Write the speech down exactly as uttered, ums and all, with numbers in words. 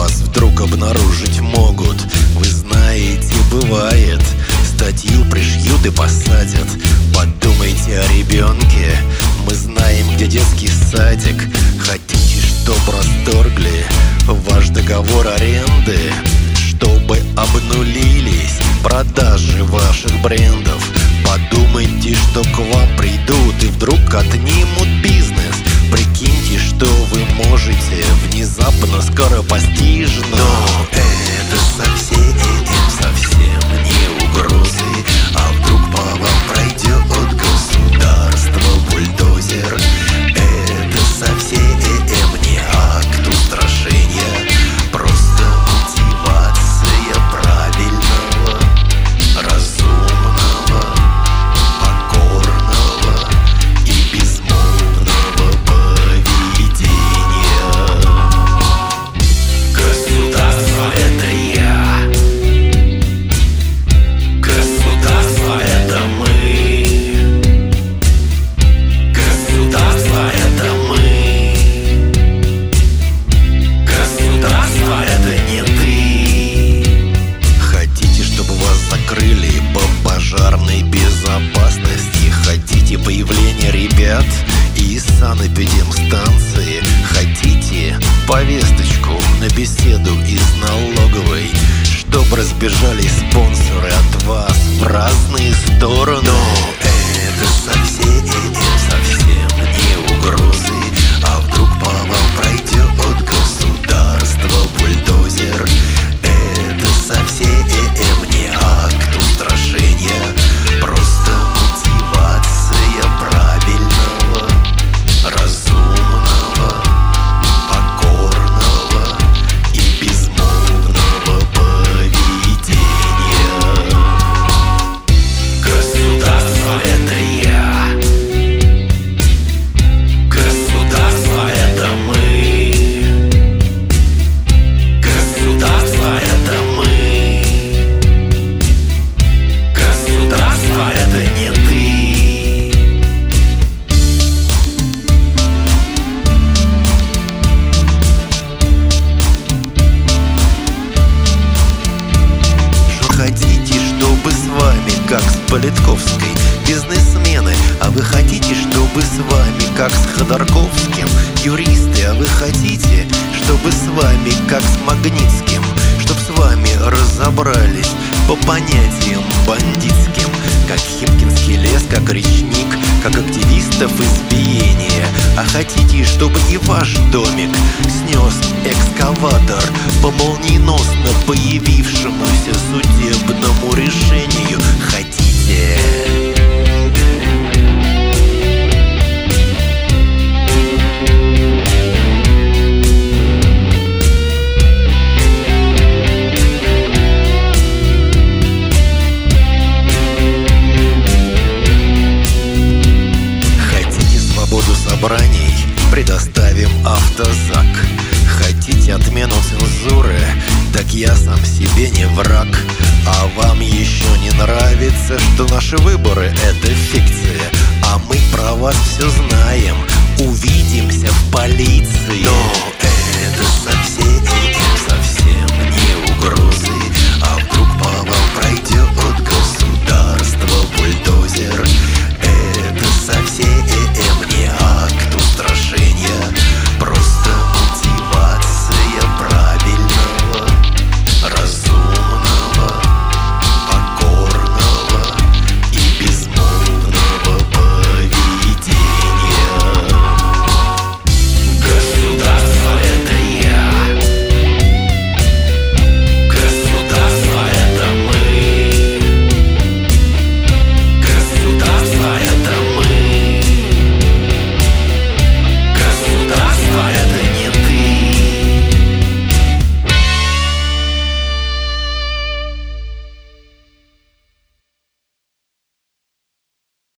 вас вдруг обнаружить могут. Вы знаете, бывает, статью пришьют и посадят. Подумайте о ребенке, мы знаем, где детский садик. Хотите, чтоб расторгли ваш договор аренды, чтобы обнулились продажи ваших брендов? Подумайте, что к вам придут и вдруг отнимут бизнес. Прикиньте, что вы можете внезапно, скоропостижно. Но это совсем, совсем не угрозы. А вдруг по вам пройдет государство бульдозер? Это совсем не акт устрашения, просто мотивация правильного, разумного, покорного и безмолвного поведения. Государство — это я, государство — это мы, государство — это мы, государство — это не ты. Хотите, чтобы вас закрыли по пожарной безопасности? Хотите появления ребят из санэпидемстанции? Хотите повесточку на беседу из налоговой, чтоб разбежались спонсоры от вас в разные стороны? Но это совсем, совсем не угрозы. А вдруг по вам пройдет государство бульдозер? Это совсем не акт устрашения, просто мотивация правильного, разумного, покорного и безмолвного поведения. Государство — это я, государство — это мы, государство — это мы, государство — это не ты. Хотите, чтобы с вами, как с Политковской, бизнесмены? А вы хотите, чтобы с вами, как с Ходорковским, юристы? А вы хотите, чтобы с вами, как с Магнитским, чтоб с вами разобрались по понятиям бандитским? Как Химкинский лес, как речник, как активистов избиения. А хотите, чтобы и ваш домик снес экскаватор по молниеносно появившемуся судебному решению? Хотите? Собраний? Предоставим автозак. Хотите отмену цензуры? Так я сам себе не враг. А вам еще не нравится, что наши выборы — это фикция? А мы про вас все знаем. Увидимся в полиции. Но